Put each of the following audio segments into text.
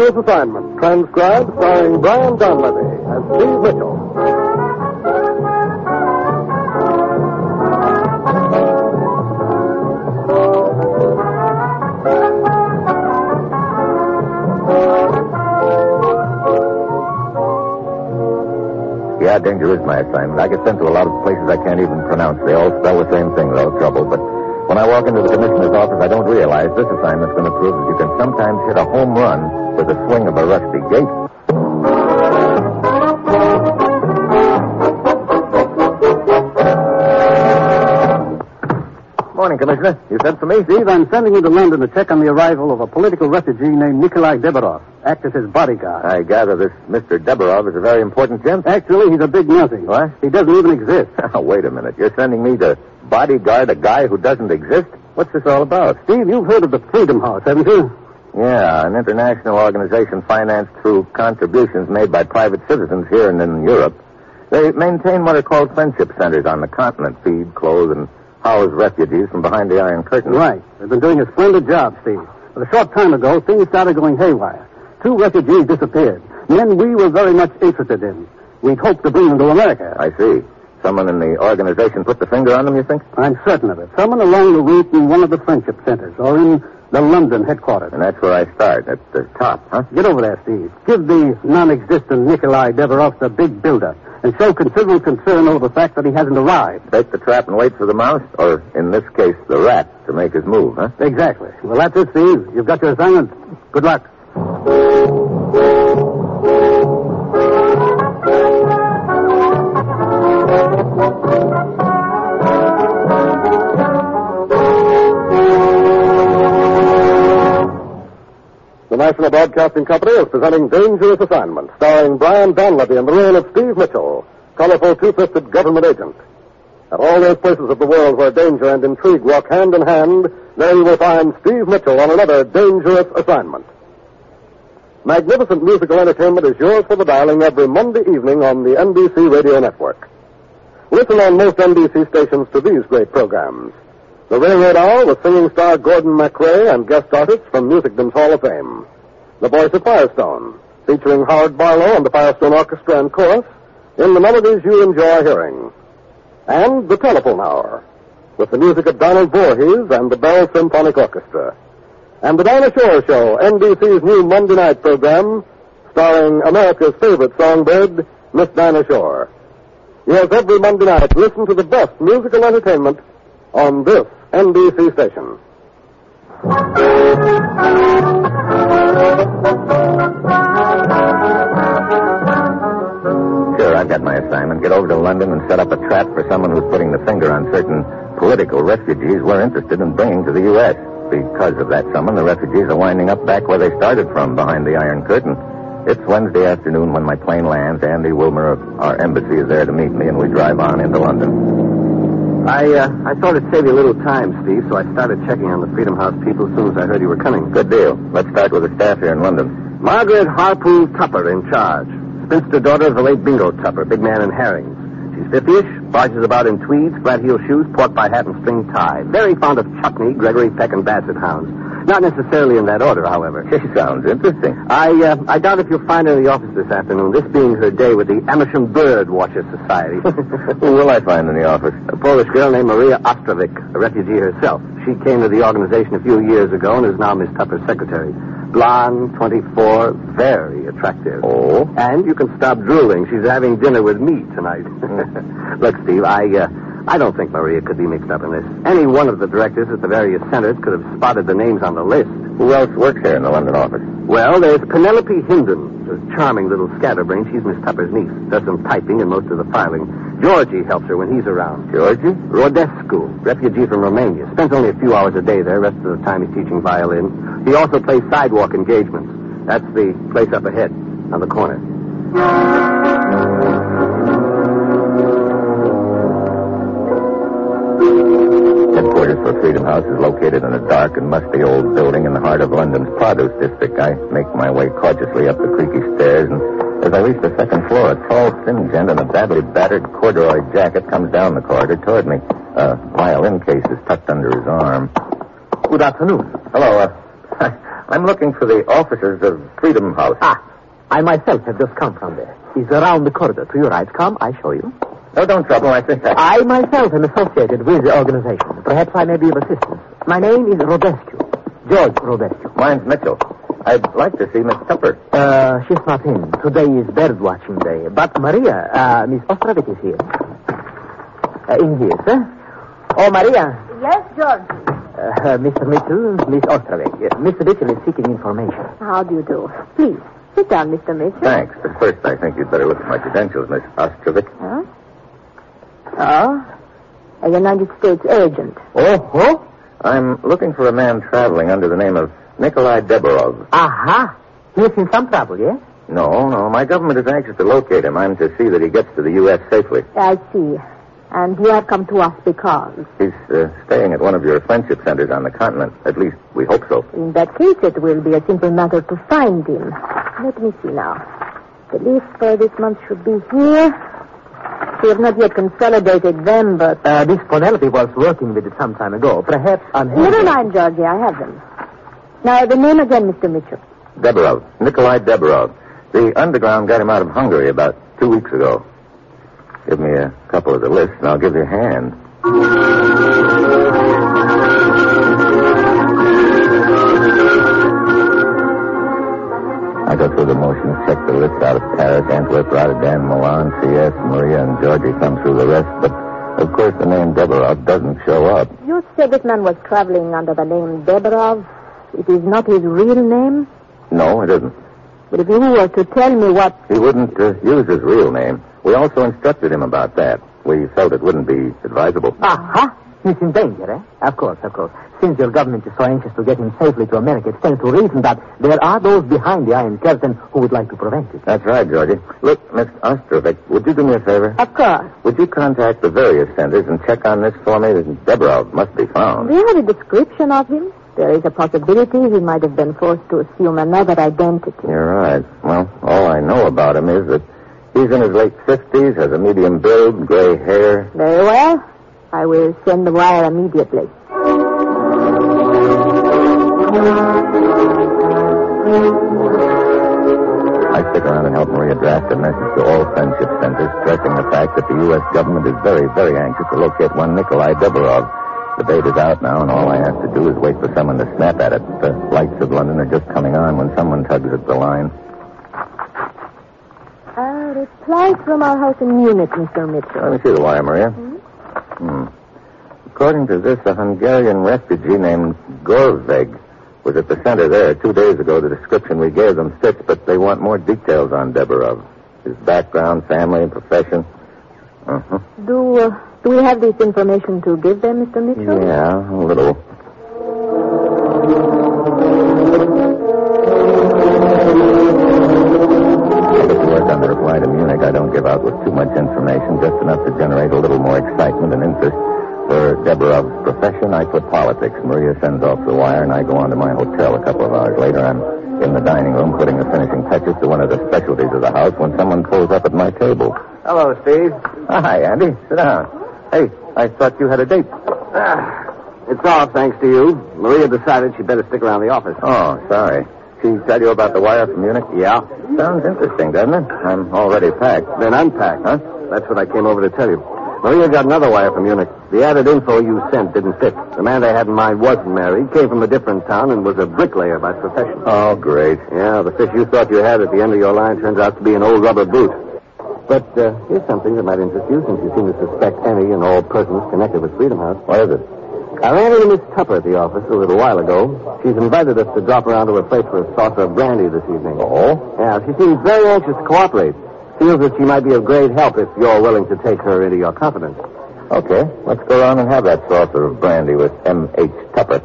Dangerous Assignment, transcribed starring Brian Donlevy as Steve Mitchell. Yeah, danger is my assignment. I get sent to a lot of places I can't even pronounce. They all spell the same thing, though, trouble. But when I walk into the commissioner's office, I don't realize this assignment's going to prove that you can sometimes hit a home run with the swing of a rusty gate. Morning, Commissioner. You sent for me? Steve, I'm sending you to London to check on the arrival of a political refugee named Nikolai Deborov. Act as his bodyguard. I gather this Mr. Deborov is a very important gent. Actually, he's a big nothing. What? He doesn't even exist. Oh, wait a minute. You're sending me to bodyguard a guy who doesn't exist? What's this all about? Steve, you've heard of the Freedom House, haven't you? Yeah, an international organization financed through contributions made by private citizens here and in Europe. They maintain what are called friendship centers on the continent, feed, clothe, and house refugees from behind the Iron Curtain. Right. They've been doing a splendid job, Steve. But a short time ago, things started going haywire. 2 refugees disappeared. Men we were very much interested in. We'd hoped to bring them to America. I see. Someone in the organization put the finger on them, you think? I'm certain of it. Someone along the route in one of the friendship centers, or in the London headquarters. And that's where I start, at the top, huh? Get over there, Steve. Give the non-existent Nikolai Deborov the big build-up, and show considerable concern over the fact that he hasn't arrived. Bait the trap and wait for the mouse, or, in this case, the rat, to make his move, huh? Exactly. Well, that's it, Steve. You've got your assignment. Good luck. The National Broadcasting Company is presenting Dangerous Assignment, starring Brian Donlevy in the role of Steve Mitchell, colorful two-fisted government agent. At all those places of the world where danger and intrigue walk hand in hand, there you will find Steve Mitchell on another Dangerous Assignment. Magnificent musical entertainment is yours for the dialing every Monday evening on the NBC Radio Network. Listen on most NBC stations to these great programs. The Railroad Hour with singing star Gordon MacRae and guest artists from Musicdom's Hall of Fame. The Voice of Firestone, featuring Howard Barlow and the Firestone Orchestra and Chorus in the melodies you enjoy hearing. And the Telephone Hour, with the music of Donald Voorhees and the Bell Symphonic Orchestra. And the Dinah Shore Show, NBC's new Monday night program, starring America's favorite songbird, Miss Dinah Shore. Yes, every Monday night, listen to the best musical entertainment on this NBC station. Sure, I've got my assignment. Get over to London and set up a trap for someone who's putting the finger on certain political refugees we're interested in bringing to the U.S. Because of that someone, the refugees are winding up back where they started from, behind the Iron Curtain. It's Wednesday afternoon when my plane lands. Andy Wilmer of our embassy is there to meet me, and we drive on into London. I thought it'd save you a little time, Steve, so I started checking on the Freedom House people as soon as I heard you were coming. Good deal. Let's start with the staff here in London. Margaret Harpoon Tupper in charge. Spinster daughter of the late Bingo Tupper, big man in herrings. She's 50-ish, barges about in tweeds, flat-heel shoes, pork-pie hat, and string tie. Very fond of Chutney, Gregory Peck, and Basset hounds. Not necessarily in that order, however. She sounds interesting. I doubt if you'll find her in the office this afternoon, this being her day with the Amersham Bird Watcher Society. Who will I find in the office? A Polish girl named Maria Ostrovic, a refugee herself. She came to the organization a few years ago and is now Miss Tupper's secretary. Blonde, 24, very attractive. Oh? And you can stop drooling. She's having dinner with me tonight. Look, Steve, I don't think Maria could be mixed up in this. Any one of the directors at the various centers could have spotted the names on the list. Who else works here in the London office? Well, there's Penelope Hinden, a charming little scatterbrain. She's Miss Tupper's niece. Does some typing and most of the filing. Georgie helps her when he's around. Georgie? Rodescu, refugee from Romania. Spends only a few hours a day there. Rest of the time he's teaching violin. He also plays sidewalk engagements. That's the place up ahead, on the corner. Headquarters for Freedom House is located in a dark and musty old building in the heart of London's produce district. I make my way cautiously up the creaky stairs, and as I reach the second floor, a tall, thin gent in a badly battered corduroy jacket comes down the corridor toward me. A violin case is tucked under his arm. Good afternoon. Hello, I'm looking for the officers of Freedom House. I myself have just come from there. It's around the corridor. To your right. Come, I show you. No, don't trouble. I think I myself am associated with the organization. Perhaps I may be of assistance. My name is Robescu. George Robescu. Mine's Mitchell. I'd like to see Miss Tupper. She's not in. Today is bird watching day. But Maria, Miss Ostrovich is here. In here, sir. Oh, Maria. Yes, George. Mr. Mitchell, Miss Ostrovich. Mr. Mitchell is seeking information. How do you do? Please, sit down, Mr. Mitchell. Thanks. But first, I think you'd better look at my credentials, Miss Ostrovich. Huh? Oh? A United States agent. Oh? I'm looking for a man traveling under the name of Nikolai Deborov. Aha. He's in some trouble, yes? No. My government is anxious to locate him. I'm to see that he gets to the U.S. safely. I see. And you have come to us because? He's staying at one of your friendship centers on the continent. At least, we hope so. In that case, it will be a simple matter to find him. Let me see now. The leaf for this month should be here. We have not yet consolidated them, but... Miss Penelope was working with it some time ago. Perhaps on... Never mind, Georgie. I have them. Now, the name again, Mr. Mitchell. Deborov. Nikolai Deborov. The underground got him out of Hungary about 2 weeks ago. Give me a couple of the lists, and I'll give you a hand. I go through the motions, check the list out of Paris, Antwerp, Rotterdam, Milan, CS, Maria, and Georgie come through the rest, but of course the name Deborov doesn't show up. You said this man was traveling under the name Deborov. It is not his real name? No, it isn't. But if you were to tell me what... He wouldn't use his real name. We also instructed him about that. We felt it wouldn't be advisable. Aha! He's in danger, eh? Of course. Since your government is so anxious to get him safely to America, it stands to reason that there are those behind the Iron Curtain who would like to prevent it. That's right, Georgie. Look, Miss Ostrovich, would you do me a favor? Of course. Would you contact the various centers and check on this for me? Deborov must be found. Do you have a description of him? There is a possibility he might have been forced to assume another identity. You're right. Well, all I know about him is that he's in his late 50s, has a medium build, gray hair. Very well. I will send the wire immediately. I stick around and help Maria draft a message to all friendship centers, stressing the fact that the U.S. government is very, very anxious to locate one Nikolai Deborov. The bait is out now, and all I have to do is wait for someone to snap at it. The lights of London are just coming on when someone tugs at the line. Reply from our house in Munich, Mr. Mitchell. Let me see the wire, Maria. According to this, a Hungarian refugee named Gorveg was at the center there 2 days ago. The description we gave them fits, but they want more details on Deborov. His background, family, and profession. Do we have this information to give them, Mr. Mitchell? Yeah, a little. On the reply to Munich, I don't give out with too much information, just enough to generate a little more excitement and interest. For Deborov's profession, I put politics. Maria sends off the wire, and I go on to my hotel a couple of hours later. I'm in the dining room putting the finishing touches to one of the specialties of the house when someone pulls up at my table. Hello, Steve. Hi, Andy. Sit down. Hey, I thought you had a date. It's off, thanks to you. Maria decided she'd better stick around the office. Oh, sorry. She tell you about the wire from Munich? Yeah. Sounds interesting, doesn't it? I'm already packed. Then unpack, huh? That's what I came over to tell you. Maria got another wire from Munich. The added info you sent didn't fit. The man they had in mind wasn't married, came from a different town, and was a bricklayer by profession. Oh, great. Yeah, the fish you thought you had at the end of your line turns out to be an old rubber boot. But here's something that might interest you, since you seem to suspect any and all persons connected with Freedom House. What is it? I ran into Miss Tupper at the office a little while ago. She's invited us to drop around to her place for a saucer of brandy this evening. Oh? Yeah, she seems very anxious to cooperate. Feels that she might be of great help if you're willing to take her into your confidence. Okay, let's go around and have that saucer of brandy with M.H. Tupper.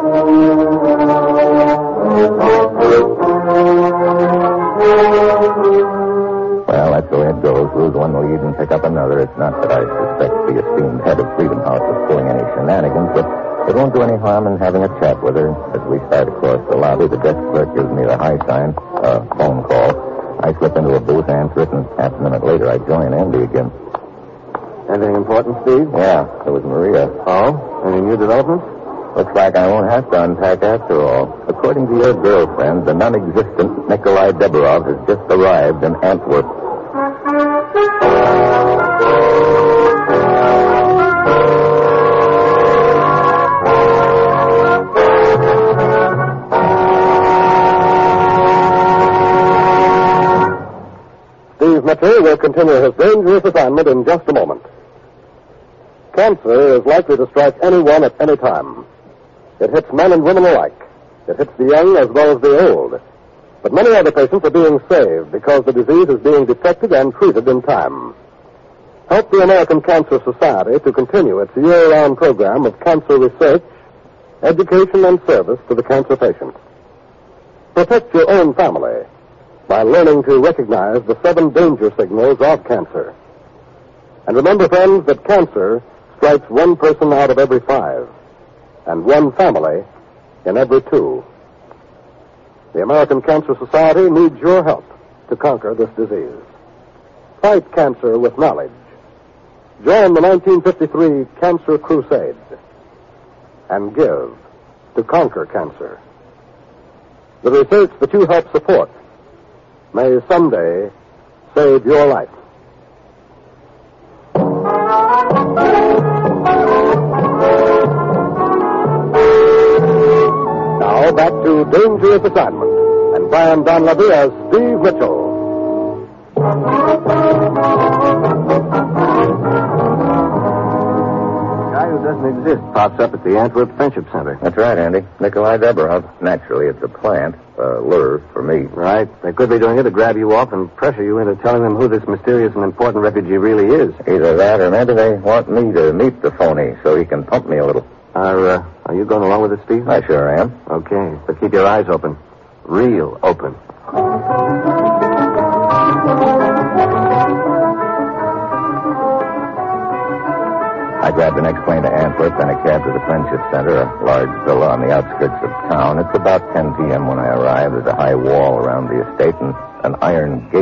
Well, that's the way it goes. Lose one lead and pick up another. It's not that I suspect the esteemed head of Freedom House of pulling any shenanigans, but it won't do any harm in having a chat with her. As we start across the lobby, the desk clerk gives me the high sign, phone call. I slip into a booth, answer it, and half a minute later I join Andy again. Anything important, Steve? Yeah, it was Maria. Oh? Any new developments? Looks like I won't have to unpack after all. According to your girlfriend, the non-existent Nikolai Deborov has just arrived in Antwerp. Steve Mitchell will continue his dangerous assignment in just a moment. Cancer is likely to strike anyone at any time. It hits men and women alike. It hits the young as well as the old. But many other patients are being saved because the disease is being detected and treated in time. Help the American Cancer Society to continue its year-round program of cancer research, education, and service to the cancer patient. Protect your own family by learning to recognize the 7 danger signals of cancer. And remember, friends, that cancer strikes 1 person out of every 5, and 1 family in every 2. The American Cancer Society needs your help to conquer this disease. Fight cancer with knowledge. Join the 1953 Cancer Crusade and give to conquer cancer. The research that you help support may someday save your life. Now back to Dangerous Assignment and Brian Donlevy as Steve Mitchell. Doesn't exist pops up at the Antwerp Friendship Center. That's right, Andy. Nikolai Deborov. Naturally, it's a plant, lure for me. Right. They could be doing it to grab you off and pressure you into telling them who this mysterious and important refugee really is. Either that or maybe they want me to meet the phony so he can pump me a little. Are you going along with it, Steve? I sure am. Okay, but keep your eyes open. Real open. I grabbed the next plane to Antwerp, then a cab to the Friendship Center, a large villa on the outskirts of town. It's about 10 p.m. when I arrive. There's a high wall around the estate and an iron gate.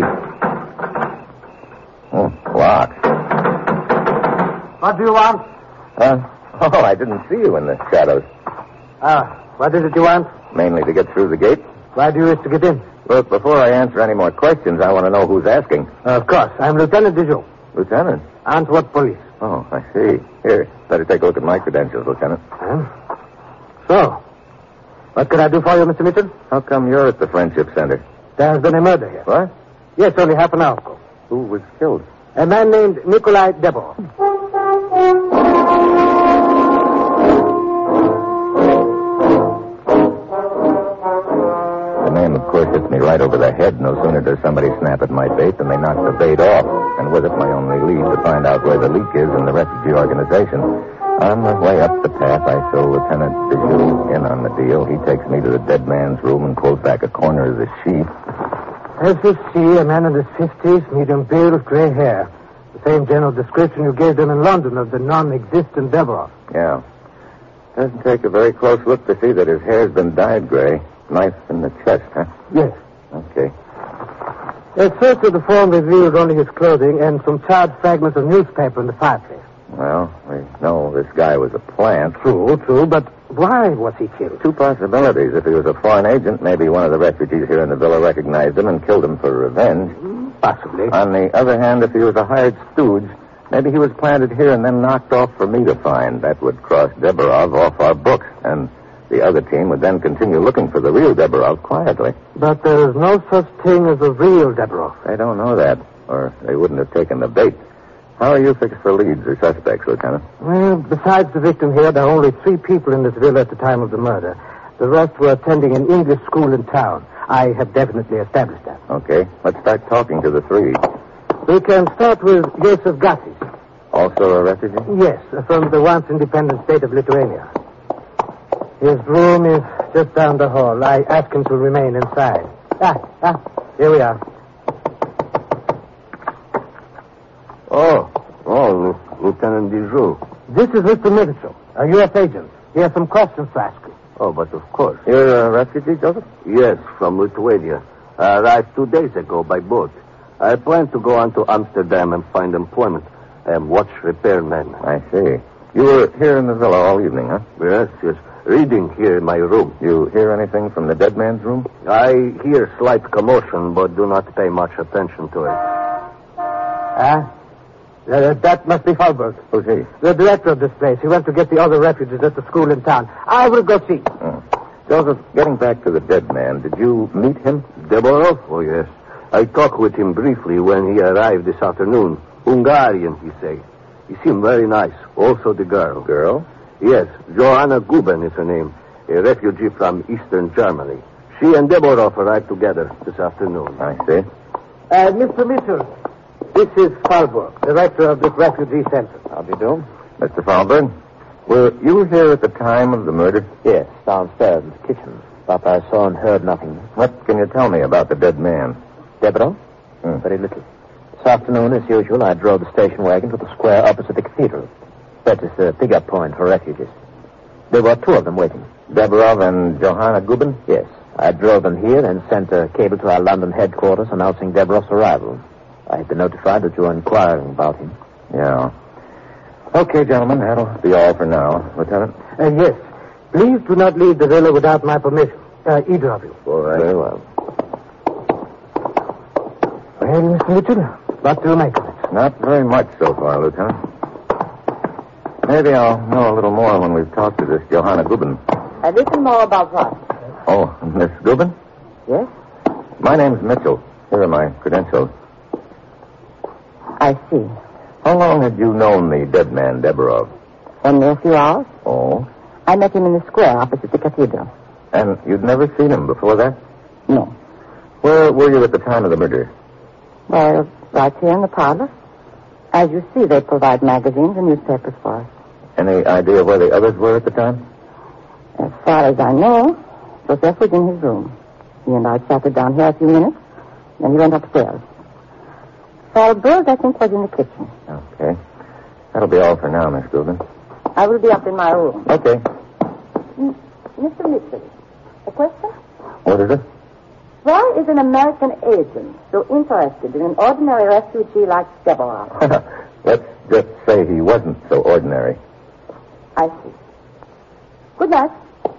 Locked. What do you want? I didn't see you in the shadows. What is it you want? Mainly to get through the gate. Why do you wish to get in? Look, before I answer any more questions, I want to know who's asking. Of course. I'm Lieutenant Dijon. Lieutenant? Antwerp Police. Oh, I see. Here, better take a look at my credentials, Lieutenant. So, what can I do for you, Mr. Mitchell? How come you're at the Friendship Center? There has been a murder here. What? Yes, only half an hour ago. Who was killed? A man named Nikolai Deborov. The name, of course, hits me right over the head. No sooner does somebody snap at my bait than they knock the bait off. And with it, my only lead to find out where the leak is in the refugee organization. On the way up the path, I show Lieutenant Dijon in on the deal. He takes me to the dead man's room and pulls back a corner of the sheet. As you see, a man in his 50s, medium build, gray hair. The same general description you gave them in London of the non-existent Deborov. Yeah. Doesn't take a very close look to see that his hair's been dyed gray. Knife in the chest, huh? Yes. Okay. A search of the form revealed only his clothing and some charred fragments of newspaper in the fireplace. Well, we know this guy was a plant. True, but why was he killed? 2 possibilities. If he was a foreign agent, maybe one of the refugees here in the villa recognized him and killed him for revenge. Possibly. On the other hand, if he was a hired stooge, maybe he was planted here and then knocked off for me to find. That would cross Deborov off our books, and the other team would then continue looking for the real Deborov quietly. But there is no such thing as a real Deborov. They don't know that, or they wouldn't have taken the bait. How are you fixed for leads or suspects, Lieutenant? Well, besides the victim here, there are only 3 people in this villa at the time of the murder. The rest were attending an English school in town. I have definitely established that. Okay, let's start talking to the 3. We can start with Joseph Gassis. Also a refugee? Yes, from the once independent state of Lithuania. His room is just down the hall. I asked him to remain inside. Here we are. Oh, Lieutenant Dijon. This is Mr. Mitchell, a U.S. agent. He has some questions to ask you. Oh, but of course. You're a refugee, Joseph? Yes, from Lithuania. I arrived 2 days ago by boat. I plan to go on to Amsterdam and find employment. I am watch repairman. I see. You were here in the villa all evening, huh? Yes. Reading here in my room. You hear anything from the dead man's room? I hear slight commotion, but do not pay much attention to it. That must be Falberg. Who's he? The director of this place. He went to get the other refugees at the school in town. I will go see. Joseph, getting back to the dead man, did you meet him? Deborov? Oh, yes. I talked with him briefly when he arrived this afternoon. Hungarian, he say. He seemed very nice. Also the girl. Girl? Yes, Johanna Guben is her name. A refugee from Eastern Germany. She and Deborov arrived together this afternoon. I see. Mr. Mitchell, this is Falberg, director of this refugee center. How do you do? Mr. Falberg, were you here at the time of the murder? Yes, downstairs in the kitchen. But I saw and heard nothing. What can you tell me about the dead man? Deborah? Very little. This afternoon, as usual, I drove the station wagon to the square opposite the cathedral. That is the pick-up point for refugees. There were two of them waiting. Deborov and Johanna Guben? Yes. I drove them here and sent a cable to our London headquarters announcing Deborov's arrival. I had been notified that you were inquiring about him. Yeah. Okay, gentlemen, that'll be all for now. Lieutenant? Yes. Please do not leave the villa without my permission. Either of you. All right. Very well. Well, Mr. Mitchell, what do you make of it? Not very much so far, Lieutenant. Maybe I'll know a little more when we've talked to this Johanna Guben. A little more about what? Oh, Miss Guben? Yes? My name's Mitchell. Here are my credentials. I see. How long had you known the dead man, Deborov? Only a few hours. Oh? I met him in the square opposite the cathedral. And you'd never seen him before that? No. Where were you at the time of the murder? Well, right here in the parlor. As you see, they provide magazines and newspapers for us. Any idea where the others were at the time? As far as I know, Joseph was in his room. He and I chatted down here a few minutes, then he went upstairs. Falberg, I think, was in the kitchen. Okay. That'll be all for now, Miss Guben. I will be up in my room. Okay. Mr. Mitchell, a question? What is it? Why is an American agent so interested in an ordinary refugee like Deborah? Let's just say he wasn't so ordinary. I see. Good night.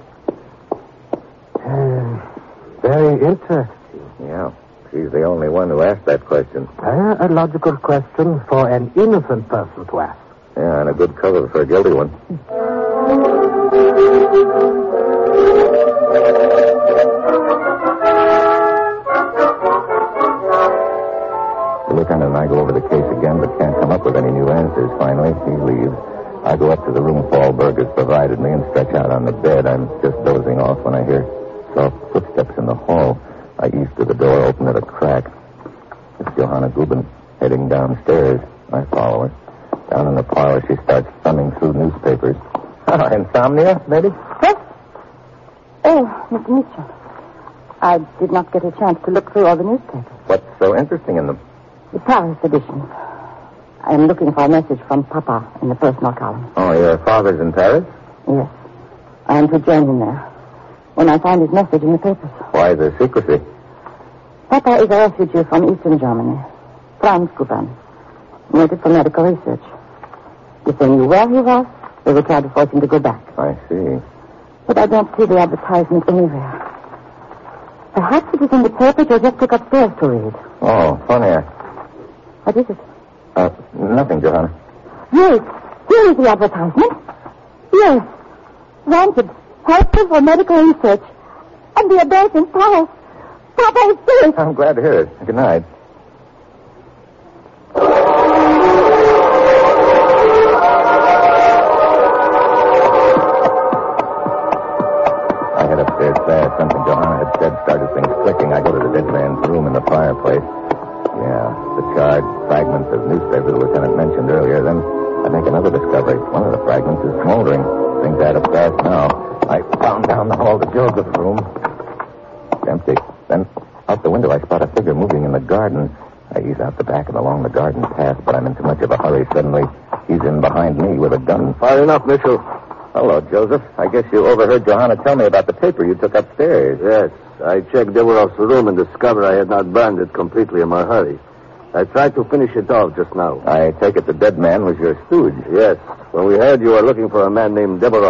Very interesting. Yeah. She's the only one who asked that question. A logical question for an innocent person to ask. Yeah, and a good cover for a guilty one. The lieutenant and I go over the case again, but can't come up with any new answers. Finally, he leaves. I go up to the room Falberg has provided me and stretch out on the bed. I'm just dozing off when I hear soft footsteps in the hall. I ease to the door, open it a crack. It's Johanna Guben heading downstairs. I follow her. Down in the parlor, she starts thumbing through newspapers. Insomnia, maybe? Yes? Oh, Mr. Mitchell. I did not get a chance to look through all the newspapers. What's so interesting in them? The Paris edition. I am looking for a message from Papa in the personal column. Oh, your father's in Paris? Yes. I am to join him there when I find his message in the papers. Why the secrecy? Papa is a refugee from Eastern Germany. Franz Guben. Noted for medical research. If they knew where he was, they would try to force him to go back. I see. But I don't see the advertisement anywhere. Perhaps it is in the paper Joseph took upstairs to read. Oh, funny. What is it? Nothing, Johanna. Yes, here is the advertisement. Yes. Wanted. Helpful for medical research. And the address in Paris. Papa is safe. I'm glad to hear it. Good night. I head upstairs fast. Something Johanna had said started things clicking. I go to the dead man's room in the fireplace. Yeah, the charred fragments of newspaper the lieutenant mentioned earlier. Then I make another discovery. One of the fragments is smoldering. Things add up fast now. I bound down the hall to Joseph's room. It's empty. Then out the window I spot a figure moving in the garden. I ease out the back and along the garden path, but I'm in too much of a hurry. Suddenly, he's in behind me with a gun. Far enough, Mitchell. Hello, Joseph. I guess you overheard Johanna tell me about the paper you took upstairs. Yes. I checked Deborov's room and discovered I had not burned it completely in my hurry. I tried to finish it off just now. I take it the dead man was your stooge. Yes. When we heard you were looking for a man named Deborov,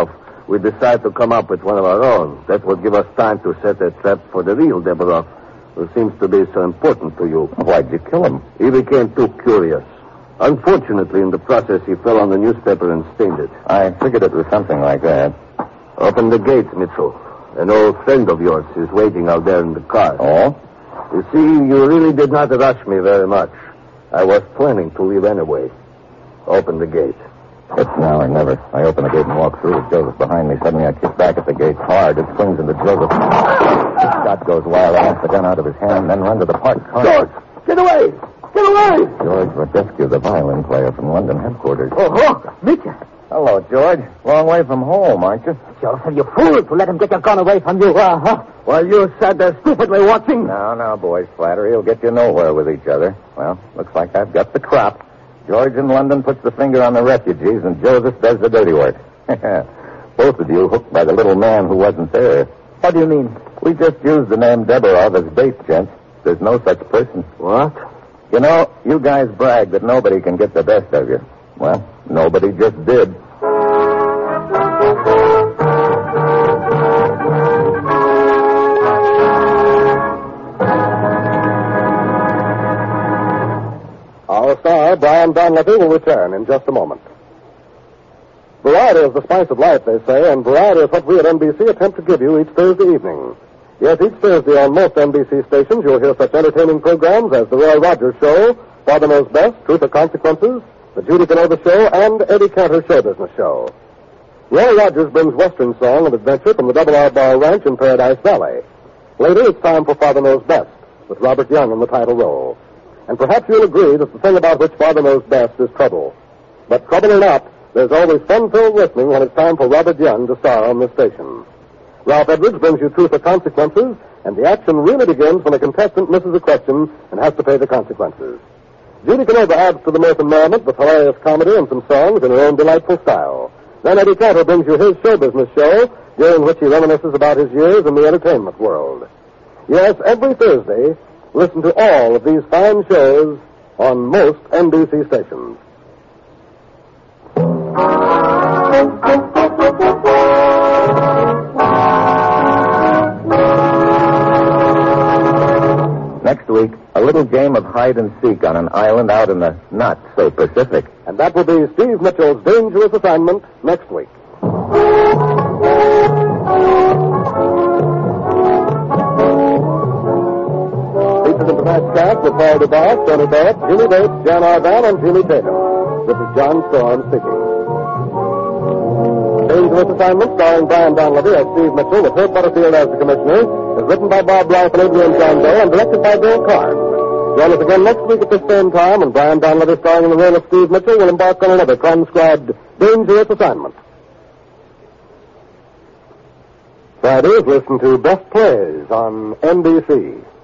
we decided to come up with one of our own. That would give us time to set a trap for the real Deborah, who seems to be so important to you. Why'd you kill him? He became too curious. Unfortunately, in the process, he fell on the newspaper and stained it. I figured it was something like that. Open the gates, Mitchell. An old friend of yours is waiting out there in the car. Oh? You see, you really did not rush me very much. I was planning to leave anyway. Open the gate. It's now or never. I open the gate and walk through with Joseph behind me. Suddenly I kick back at the gate hard. It swings into Joseph. The shot goes wild. I yank the gun out of his hand, then run to the parked car. George! Get away! Get away! George Radescu, the violin player from London headquarters. Oh, Mitchell. Hello, George. Long way from home, aren't you? Joseph, you fool to let him get your gun away from you. While you sat there stupidly watching. Now, boys. Flattery will get you nowhere with each other. Well, looks like I've got the crop. George in London puts the finger on the refugees, and Joseph does the dirty work. Both of you hooked by the little man who wasn't there. What do you mean? We just used the name Deborah as bait, gents. There's no such person. What? You know, you guys brag that nobody can get the best of you. Well, nobody just did. Our star, Brian Donlevy, will return in just a moment. Variety is the spice of life, they say, and variety is what we at NBC attempt to give you each Thursday evening. Yes, each Thursday on most NBC stations, you'll hear such entertaining programs as The Roy Rogers Show, Father Knows Best, Truth or Consequences, The Judy Canova Show, and Eddie Cantor's Show Business Show. Roy Rogers brings Western song and adventure from the Double R Bar Ranch in Paradise Valley. Later, it's time for Father Knows Best, with Robert Young in the title role. And perhaps you'll agree that the thing about which Father knows best is trouble. But trouble or not, there's always fun-filled listening when it's time for Robert Young to star on this station. Ralph Edwards brings you Truth or Consequences, and the action really begins when a contestant misses a question and has to pay the consequences. Judy Canova adds to the mirth and merriment with hilarious comedy and some songs in her own delightful style. Then Eddie Cantor brings you his show business show, during which he reminisces about his years in the entertainment world. Yes, every Thursday, listen to all of these fine shows on most NBC stations. Next week, a little game of hide and seek on an island out in the not-so-Pacific. And that will be Steve Mitchell's dangerous assignment next week. Featured in the past cast with Paul DeBoss, Tony Barrett, Jimmy Bates, Jan Arvan, and Julie Tatum. This is John Storm speaking. Dangerous Assignment, starring Brian Donlevy as Steve Mitchell, with Herb Butterfield as the commissioner, is written by Bob Blythe and Adrian John Day and directed by Bill Carr. Join us again next week at this same time, and Brian Donlevy, starring in the role of Steve Mitchell, will embark on another transcribed Dangerous Assignment. Fridays, listen to Best Plays on NBC.